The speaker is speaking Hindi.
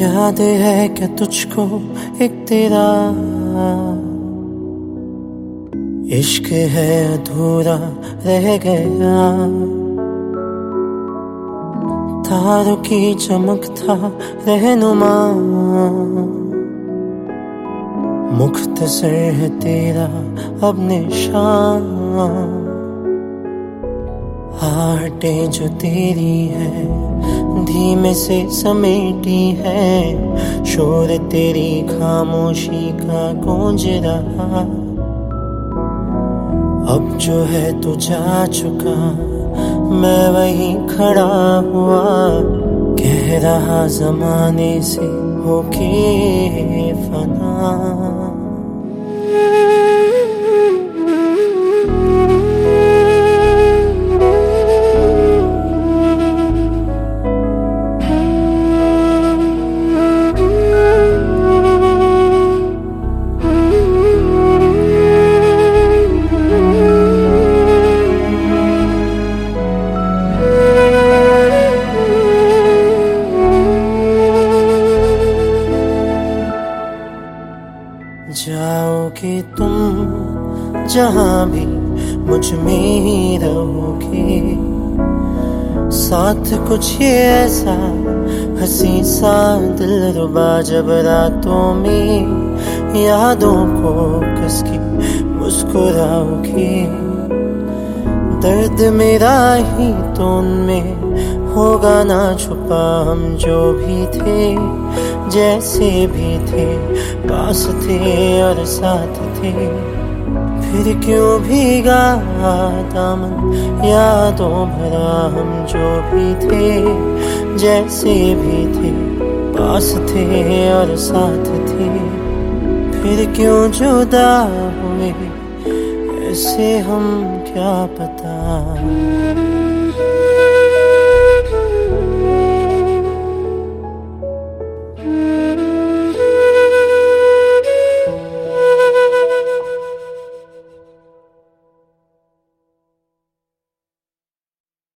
याद है क्या तुझको एक तेरा इश्क है अधूरा रह गया। तारों की चमक था रहनुमा, मुख्तसर है तेरा अब निशान। आहटें जो तेरी है धीमे से समेटी है, शोर तेरी खामोशी का गूंज रहा। अब जो है तू जा चुका, मैं वहीं खड़ा हुआ, कह रहा जमाने से होके फना। जाओगे तुम जहां भी मुझ में ही रहोगे, साथ कुछ ये ऐसा हंसी सा दिलरुबा, जब रातों में यादों को कसके मुस्कुराओगे। दर्द मेरा ही तो उनमें होगा ना छुपा, हम जो भी थे जैसे भी थे, पास थे और साथ थे। फिर क्यों भीगा दामन यादों भरा, हम जो भी थे जैसे भी थे, पास थे और साथ थे। फिर क्यों जुदा हुए ऐसे हम क्या पता।